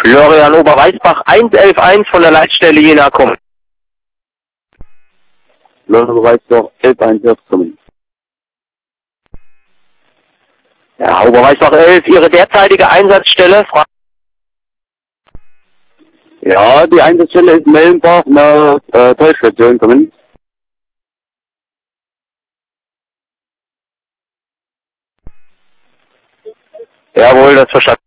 Florian Oberweisbach 111.1 von der Leitstelle Jena kommen. Florian Oberweisbach 11.1 kommen. Ja, Oberweisbach 11, Ihre derzeitige Einsatzstelle? Ja, die Einsatzstelle ist Mellenbach nach Tollstation kommen. Jawohl, das verstanden.